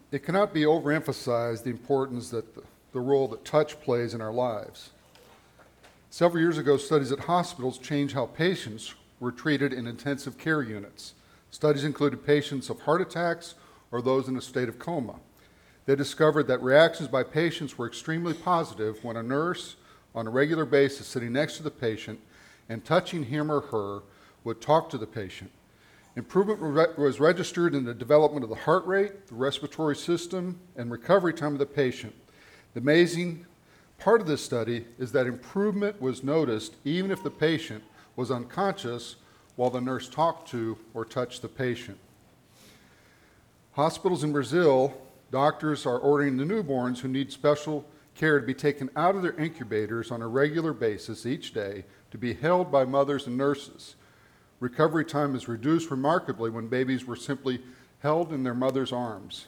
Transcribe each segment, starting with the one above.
It cannot be overemphasized the importance that the role that touch plays in our lives. Several years ago, studies at hospitals changed how patients were treated in intensive care units. Studies included patients of heart attacks or those in a state of coma. They discovered that reactions by patients were extremely positive when a nurse, on a regular basis, sitting next to the patient and touching him or her, would talk to the patient. Improvement was registered in the development of the heart rate, the respiratory system, and recovery time of the patient. The amazing part of this study is that improvement was noticed even if the patient was unconscious while the nurse talked to or touched the patient. Hospitals in Brazil, doctors are ordering the newborns who need special care to be taken out of their incubators on a regular basis each day to be held by mothers and nurses. Recovery time is reduced remarkably when babies were simply held in their mother's arms.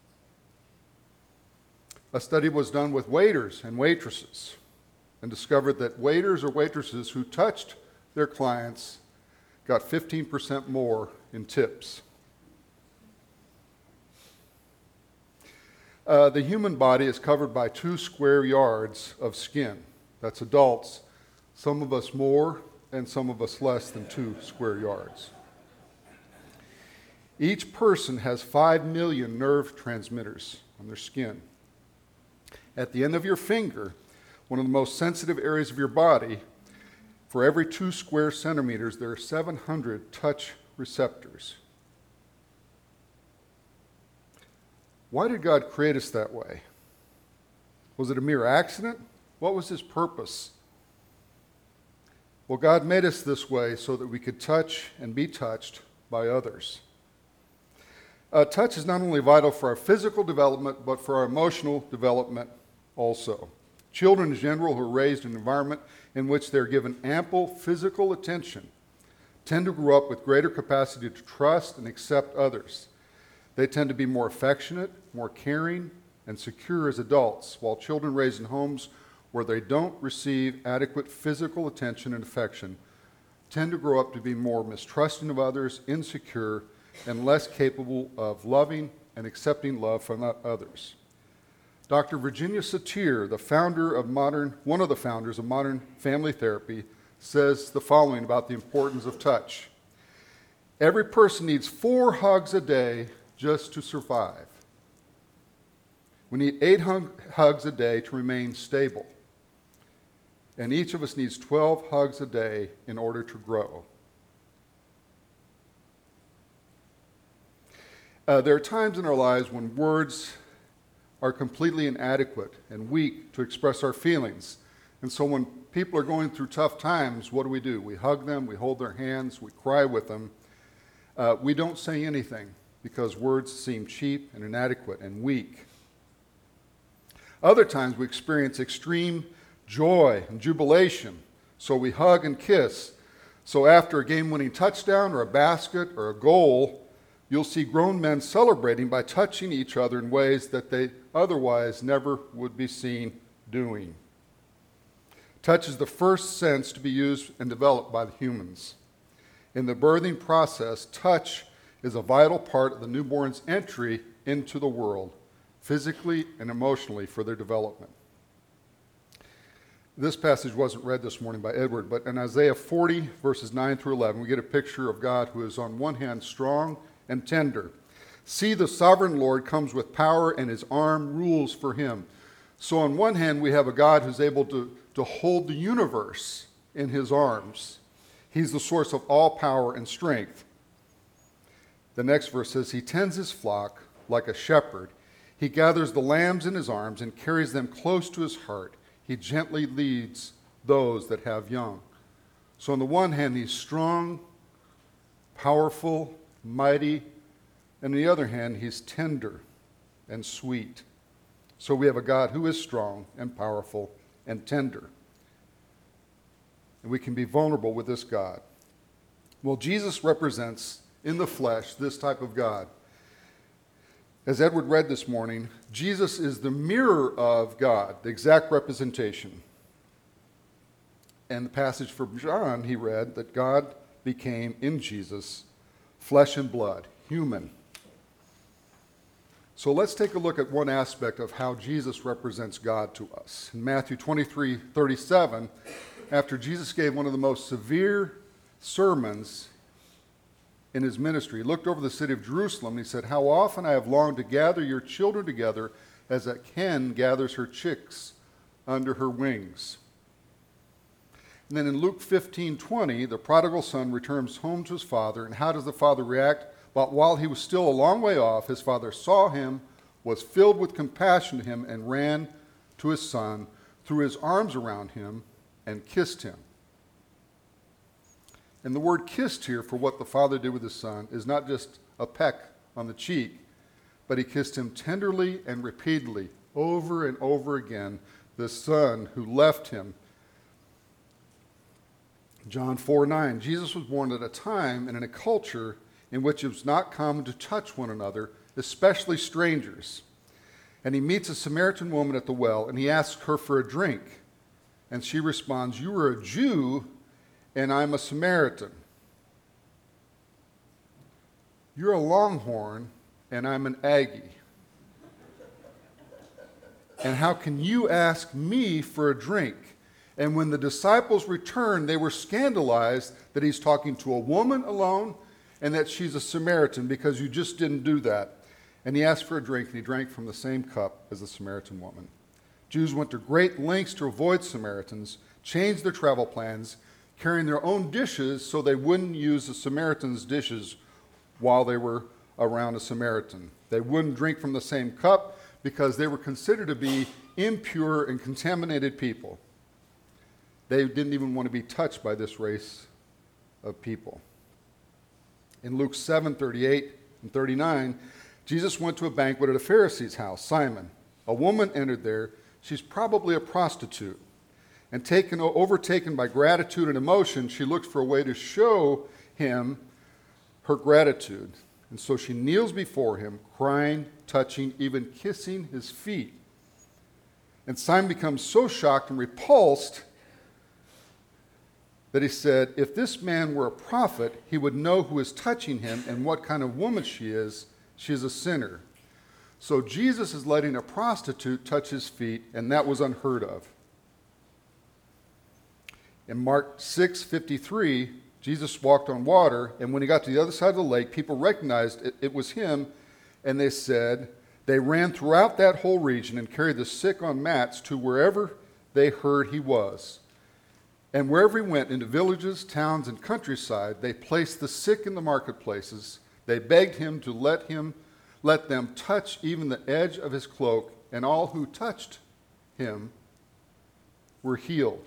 A study was done with waiters and waitresses and discovered that waiters or waitresses who touched their clients got 15% more in tips. The human body is covered by 2 square yards of skin. That's adults, some of us more and some of us less than 2 square yards. Each person has 5 million nerve transmitters on their skin. At the end of your finger, one of the most sensitive areas of your body, for every 2 square centimeters, there are 700 touch receptors. Why did God create us that way? Was it a mere accident? What was his purpose? Well, God made us this way so that we could touch and be touched by others. Touch is not only vital for our physical development, but for our emotional development also. Children in general who are raised in an environment in which they're given ample physical attention tend to grow up with greater capacity to trust and accept others. They tend to be more affectionate, more caring, and secure as adults, while children raised in homes where they don't receive adequate physical attention and affection tend to grow up to be more mistrusting of others, insecure, and less capable of loving and accepting love from others. Dr. Virginia Satir, one of the founders of modern family therapy, says the following about the importance of touch. Every person needs 4 hugs a day just to survive. We need 8 hugs a day to remain stable. And each of us needs 12 hugs a day in order to grow. There are times in our lives when words are completely inadequate and weak to express our feelings. And so when people are going through tough times, what do? We hug them, we hold their hands, we cry with them. We don't say anything because words seem cheap and inadequate and weak. Other times we experience extreme joy and jubilation, so we hug and kiss. So after a game-winning touchdown or a basket or a goal, you'll see grown men celebrating by touching each other in ways that they otherwise never would be seen doing. Touch is the first sense to be used and developed by the humans. In the birthing process, touch is a vital part of the newborn's entry into the world, physically and emotionally for their development. This passage wasn't read this morning by Edward, but in Isaiah 40, verses 9 through 11, we get a picture of God who is on one hand strong and tender. See, the sovereign Lord comes with power, and his arm rules for him. So on one hand, we have a God who's able to hold the universe in his arms. He's the source of all power and strength. The next verse says, he tends his flock like a shepherd. He gathers the lambs in his arms and carries them close to his heart. He gently leads those that have young. So on the one hand, he's strong, powerful, mighty, and on the other hand, he's tender and sweet. So we have a God who is strong and powerful and tender. And we can be vulnerable with this God. Well, Jesus represents in the flesh this type of God. As Edward read this morning, Jesus is the mirror of God, the exact representation. And the passage from John, he read that God became in Jesus flesh and blood, human. So let's take a look at one aspect of how Jesus represents God to us. In Matthew 23:37, after Jesus gave one of the most severe sermons in his ministry, he looked over the city of Jerusalem and he said, "How often I have longed to gather your children together as a hen gathers her chicks under her wings." And then in Luke 15:20, the prodigal son returns home to his father, and how does the father react? But while he was still a long way off, his father saw him, was filled with compassion to him, and ran to his son, threw his arms around him, and kissed him. And the word kissed here for what the father did with his son is not just a peck on the cheek, but he kissed him tenderly and repeatedly, over and over again, the son who left him. John 4:9, Jesus was born at a time and in a culture in which it was not common to touch one another, especially strangers. And he meets a Samaritan woman at the well, and he asks her for a drink. And she responds, "You are a Jew, and I'm a Samaritan. You're a Longhorn, and I'm an Aggie. And how can you ask me for a drink?" And when the disciples returned, they were scandalized that he's talking to a woman alone and that she's a Samaritan, because you just didn't do that. And he asked for a drink, and he drank from the same cup as the Samaritan woman. Jews went to great lengths to avoid Samaritans, changed their travel plans, carrying their own dishes so they wouldn't use the Samaritans' dishes while they were around a Samaritan. They wouldn't drink from the same cup because they were considered to be impure and contaminated people. They didn't even want to be touched by this race of people. In Luke 7:38 and 39, Jesus went to a banquet at a Pharisee's house, Simon. A woman entered there. She's probably a prostitute. And overtaken by gratitude and emotion, she looked for a way to show him her gratitude. And so she kneels before him, crying, touching, even kissing his feet. And Simon becomes so shocked and repulsed that he said, "If this man were a prophet, he would know who is touching him and what kind of woman she is. She is a sinner." So Jesus is letting a prostitute touch his feet, and that was unheard of. In Mark 6:53, Jesus walked on water, and when he got to the other side of the lake, people recognized it was him, and they ran throughout that whole region and carried the sick on mats to wherever they heard he was. And wherever he went, into villages, towns, and countryside, they placed the sick in the marketplaces. They begged him to let them touch even the edge of his cloak, and all who touched him were healed.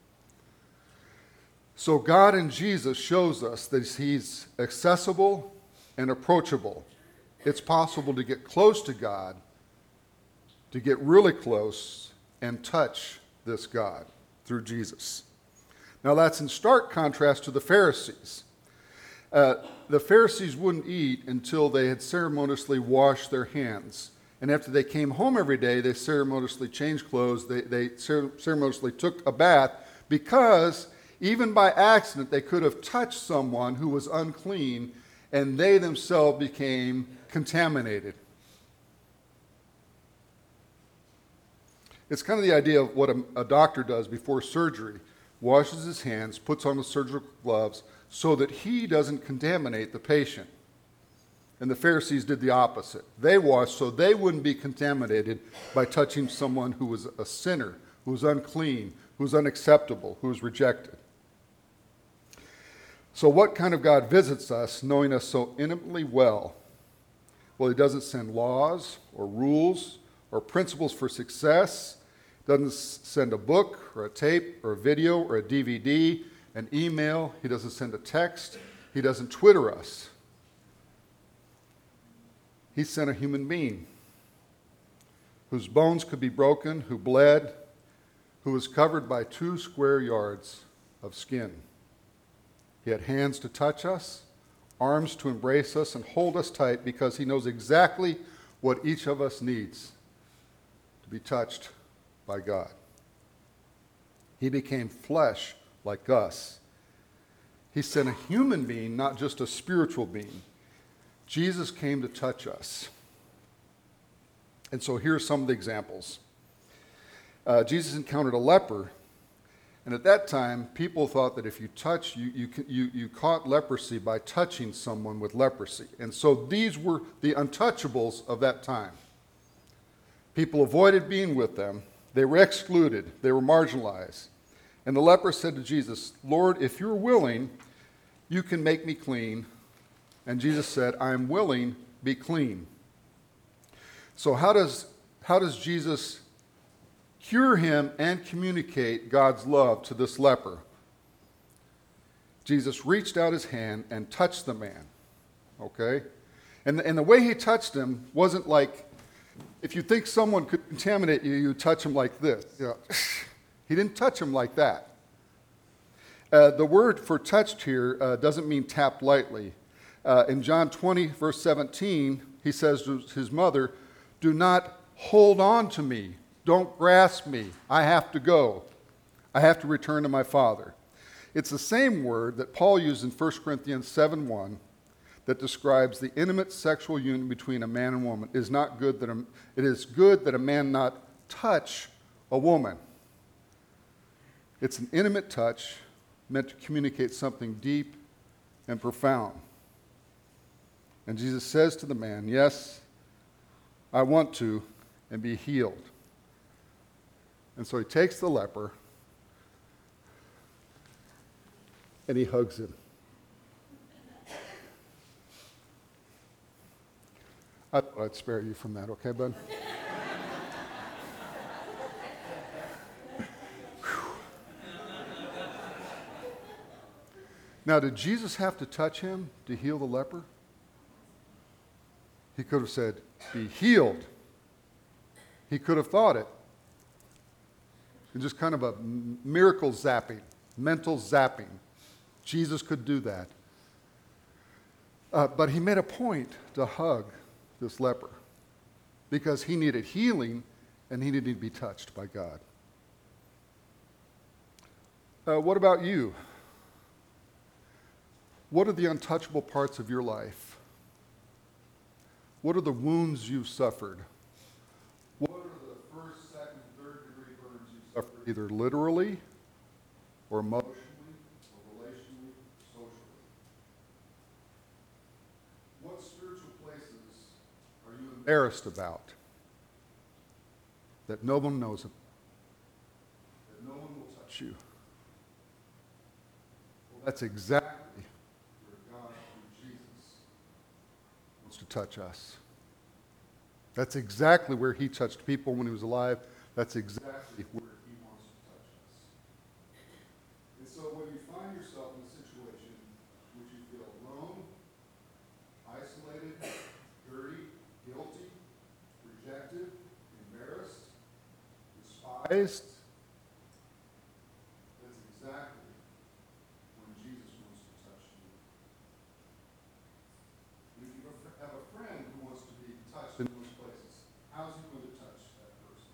So God in Jesus shows us that he's accessible and approachable. It's possible to get close to God, to get really close, and touch this God through Jesus. Now that's in stark contrast to the Pharisees. The Pharisees wouldn't eat until they had ceremoniously washed their hands. And after they came home every day, they ceremoniously changed clothes. They ceremoniously took a bath, because even by accident they could have touched someone who was unclean, and they themselves became contaminated. It's kind of the idea of what a doctor does before surgery. Washes his hands, puts on the surgical gloves so that he doesn't contaminate the patient. And the Pharisees did the opposite. They washed so they wouldn't be contaminated by touching someone who was a sinner, who was unclean, who was unacceptable, who was rejected. So what kind of God visits us, knowing us so intimately well? Well, he doesn't send laws or rules or principles for success. Doesn't send a book or a tape or a video or a DVD, an email. He doesn't send a text. He doesn't Twitter us. He sent a human being whose bones could be broken, who bled, who was covered by 2 square yards of skin. He had hands to touch us, arms to embrace us and hold us tight, because he knows exactly what each of us needs to be touched by God. He became flesh like us. He sent a human being, not just a spiritual being. Jesus came to touch us. And so here's some of the examples. Jesus encountered a leper, and at that time, people thought that if you touch, you caught leprosy by touching someone with leprosy. And so these were the untouchables of that time. People avoided being with them. They were excluded. They were marginalized. And the leper said to Jesus, "Lord, if you're willing, you can make me clean." And Jesus said, "I am willing, be clean." So how does Jesus cure him and communicate God's love to this leper? Jesus reached out his hand and touched the man, okay? And the way he touched him wasn't like, if you think someone could contaminate you, you touch him like this. You know, he didn't touch him like that. The word for touched here doesn't mean tapped lightly. In John 20, verse 17, he says to his mother, "Do not hold on to me. Don't grasp me. I have to go. I have to return to my Father." It's the same word that Paul used in 1 Corinthians 7:1 that describes the intimate sexual union between a man and woman. It is good that a man not touch a woman. It's an intimate touch meant to communicate something deep and profound. And Jesus says to the man, "Yes, I want to," and be healed. And so he takes the leper and he hugs him. I thought I'd spare you from that, okay, bud? Now, did Jesus have to touch him to heal the leper? He could have said, "Be healed." He could have thought it. And just kind of a miracle zapping, mental zapping. Jesus could do that. But he made a point to hug this leper because he needed healing and he needed to be touched by God. What about you? What are the untouchable parts of your life? What are the wounds you've suffered? What are the first, second, third-degree burns you've suffered, either literally or emotionally or relationally or socially? What spiritual places are you embarrassed about that no one knows about, that no one will touch you? Well, that's exactly where God, through Jesus, wants to touch us. That's exactly where he touched people when he was alive. That's exactly where he wants to touch us. And so when you find yourself in a situation in which you feel alone, isolated, dirty, guilty, rejected, embarrassed, despised, that's exactly when Jesus wants to touch you. If you have a friend who wants to be touched in those places, how's he going to touch that person?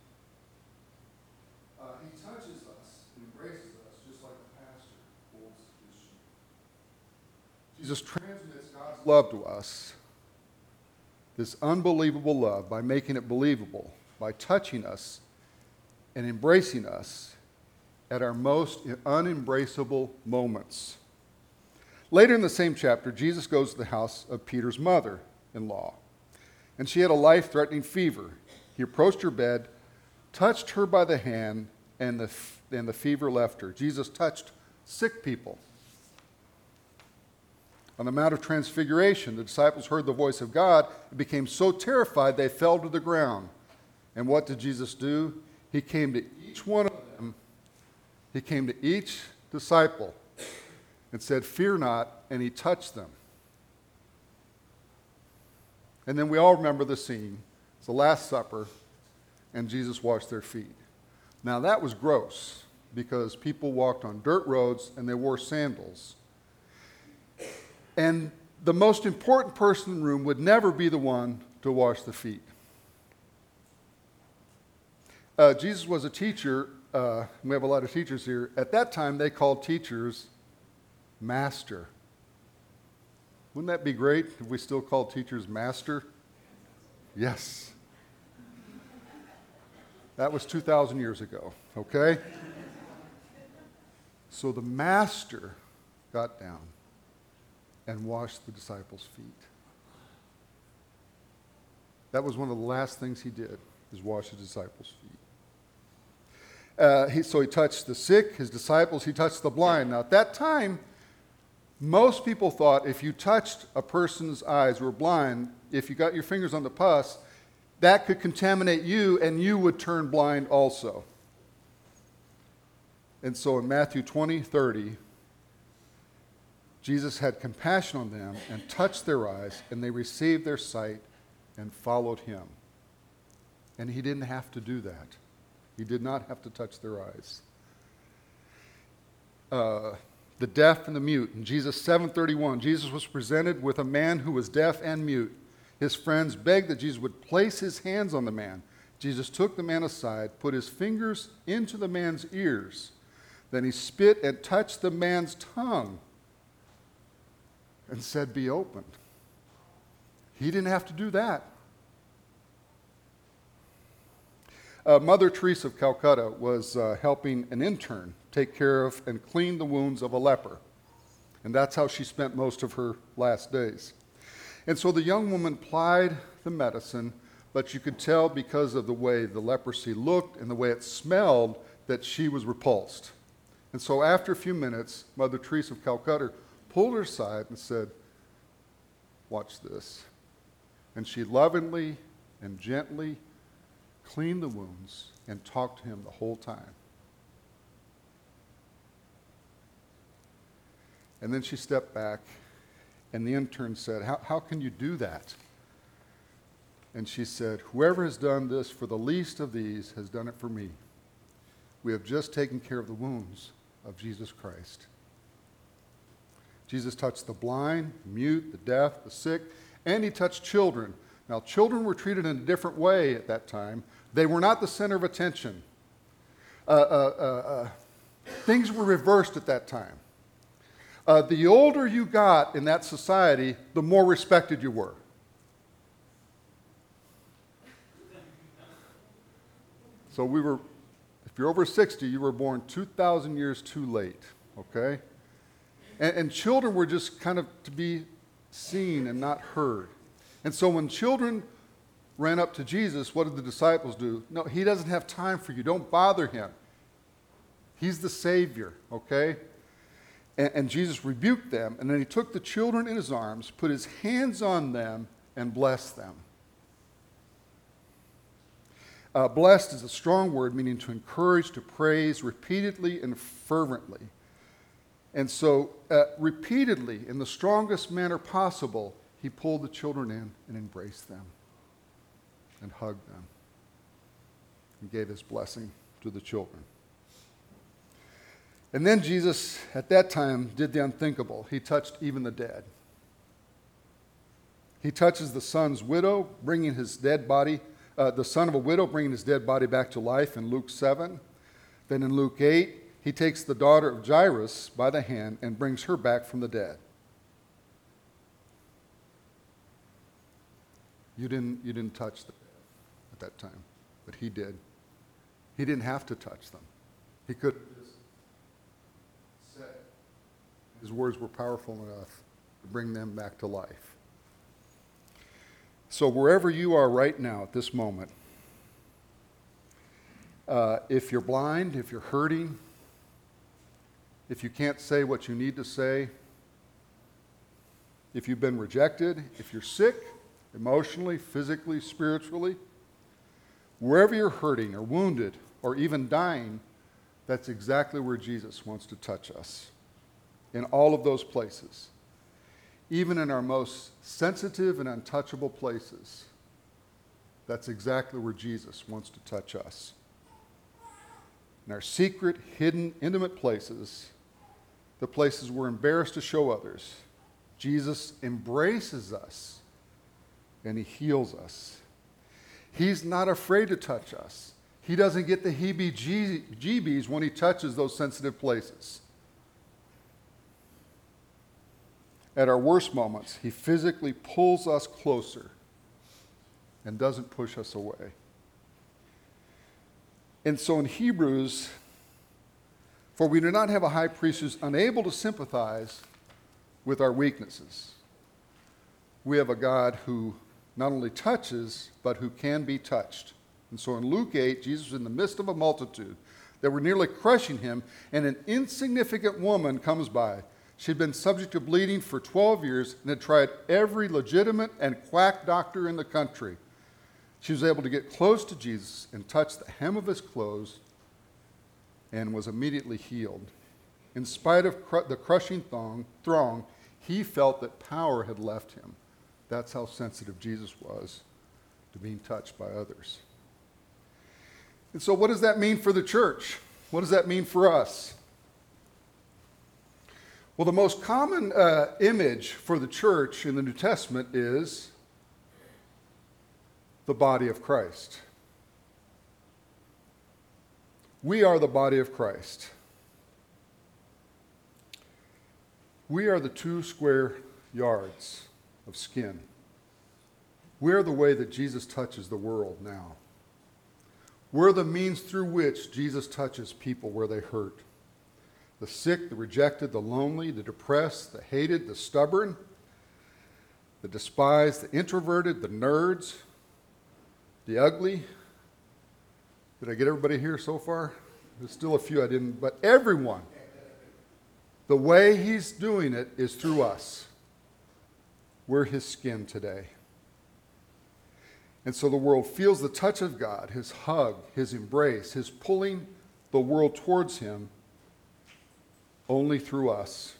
He touches us and embraces us just like a pastor holds his sheep. Jesus transmits God's love to us, this unbelievable love, by making it believable, by touching us and embracing us at our most unembraceable moments. Later in the same chapter, Jesus goes to the house of Peter's mother-in-law, and she had a life-threatening fever. He approached her bed, touched her by the hand, and the fever left her. Jesus touched sick people. On the Mount of Transfiguration, the disciples heard the voice of God and became so terrified they fell to the ground. And what did Jesus do? He came to each one of them. He came to each disciple and said, "Fear not," and he touched them. And then we all remember the scene. It's the Last Supper, and Jesus washed their feet. Now that was gross because people walked on dirt roads and they wore sandals. And the most important person in the room would never be the one to wash the feet. Jesus was a teacher. We have a lot of teachers here. At that time, they called teachers master. Wouldn't that be great if we still called teachers master? Yes. That was 2,000 years ago, okay? So the master got down and washed the disciples' feet. That was one of the last things he did, is wash his disciples' feet. So he touched the sick, his disciples, he touched the blind. Now, at that time, most people thought if you touched a person's eyes who were blind, if you got your fingers on the pus, that could contaminate you and you would turn blind also. And so in Matthew 20:30, Jesus had compassion on them and touched their eyes, and they received their sight and followed him. And he didn't have to do that. He did not have to touch their eyes. The deaf and the mute. In Jesus 7:31, Jesus was presented with a man who was deaf and mute. His friends begged that Jesus would place his hands on the man. Jesus took the man aside, put his fingers into the man's ears. Then he spit and touched the man's tongue and said, "Be opened." He didn't have to do that. Mother Teresa of Calcutta was helping an intern take care of and clean the wounds of a leper. And that's how she spent most of her last days. And so the young woman plied the medicine, but you could tell because of the way the leprosy looked and the way it smelled that she was repulsed. And so after a few minutes, Mother Teresa of Calcutta pulled her aside and said, "Watch this." And she lovingly and gently cleaned the wounds and talked to him the whole time. And then she stepped back, and the intern said, how can you do that? And she said, "Whoever has done this for the least of these has done it for me. We have just taken care of the wounds of Jesus Christ." Jesus touched the blind, mute, the deaf, the sick, and he touched children. Now, children were treated in a different way at that time. They were not the center of attention. Things were reversed at that time. The older you got in that society, the more respected you were. So if you're over 60, you were born 2,000 years too late, okay? And children were just kind of to be seen and not heard. And so when children ran up to Jesus, what did the disciples do? No, he doesn't have time for you. Don't bother him. He's the Savior, okay? And Jesus rebuked them, and then he took the children in his arms, put his hands on them, and blessed them. Blessed is a strong word, meaning to encourage, to praise repeatedly and fervently. And so, repeatedly, in the strongest manner possible, he pulled the children in and embraced them and hugged them and gave his blessing to the children. And then Jesus, at that time, did the unthinkable. He touched even the dead. He touches the son's widow, bringing his dead body, the son of a widow, bringing his dead body back to life in Luke 7. Then in Luke 8, he takes the daughter of Jairus by the hand and brings her back from the dead. You didn't touch them at that time, but he did. He didn't have to touch them. He could have just said. His words were powerful enough to bring them back to life. So wherever you are right now at this moment, if you're blind, if you're hurting, if you can't say what you need to say, if you've been rejected, if you're sick, emotionally, physically, spiritually, wherever you're hurting or wounded or even dying, that's exactly where Jesus wants to touch us. In all of those places. Even in our most sensitive and untouchable places, that's exactly where Jesus wants to touch us. In our secret, hidden, intimate places, the places we're embarrassed to show others, Jesus embraces us and he heals us. He's not afraid to touch us. He doesn't get the heebie-jeebies when he touches those sensitive places. At our worst moments, he physically pulls us closer and doesn't push us away. And so in Hebrews, for we do not have a high priest who's unable to sympathize with our weaknesses. We have a God who not only touches, but who can be touched. And so in Luke 8, Jesus was in the midst of a multitude that were nearly crushing him, and an insignificant woman comes by. She'd been subject to bleeding for 12 years and had tried every legitimate and quack doctor in the country. She was able to get close to Jesus and touch the hem of his clothes and was immediately healed. In spite of the crushing throng, he felt that power had left him. That's how sensitive Jesus was to being touched by others. And so what does that mean for the church? What does that mean for us? Well, the most common image for the church in the New Testament is the body of Christ. We are the body of Christ. We are the 2 square yards of skin. We are the way that Jesus touches the world now. We're the means through which Jesus touches people where they hurt. The sick, the rejected, the lonely, the depressed, the hated, the stubborn, the despised, the introverted, the nerds, the ugly. Did I get everybody here so far? There's still a few I didn't, but everyone. The way he's doing it is through us. We're his skin today. And so the world feels the touch of God, his hug, his embrace, his pulling the world towards him only through us.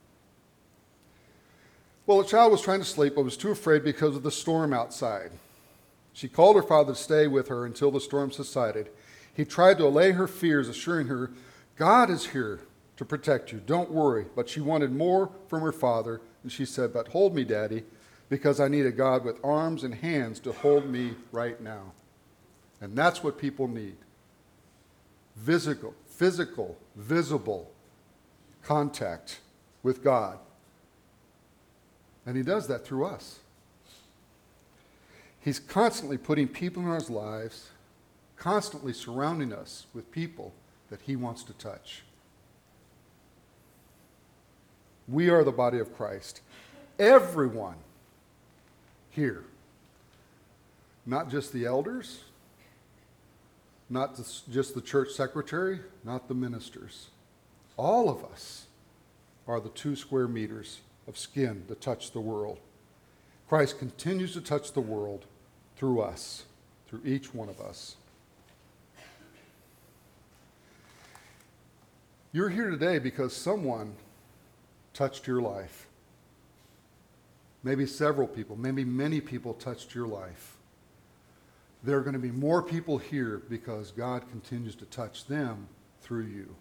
Well, a child was trying to sleep but was too afraid because of the storm outside. She called her father to stay with her until the storm subsided. He tried to allay her fears, assuring her, God is here to protect you. Don't worry. But she wanted more from her father, and she said, but hold me, Daddy, because I need a God with arms and hands to hold me right now. And that's what people need. Physical, visible contact with God. And he does that through us. He's constantly putting people in our lives, constantly surrounding us with people that he wants to touch. We are the body of Christ. Everyone here. Not just the elders, not just the church secretary, not the ministers. All of us are the 2 square meters of skin that touch the world. Christ continues to touch the world through us, through each one of us. You're here today because someone touched your life. Maybe several people, maybe many people touched your life. There are going to be more people here because God continues to touch them through you.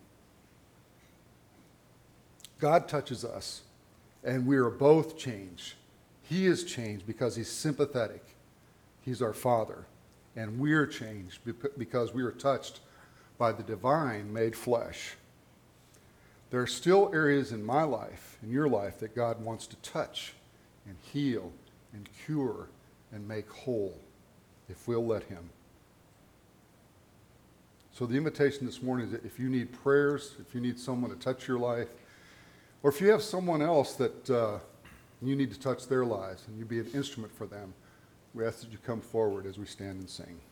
God touches us, and we are both changed. He is changed because he's sympathetic. He's our Father. And we're changed because we are touched by the divine made flesh. There are still areas in my life, in your life, that God wants to touch and heal and cure and make whole if we'll let him. So the invitation this morning is that if you need prayers, if you need someone to touch your life, or if you have someone else that you need to touch their lives and you be an instrument for them, we ask that you come forward as we stand and sing.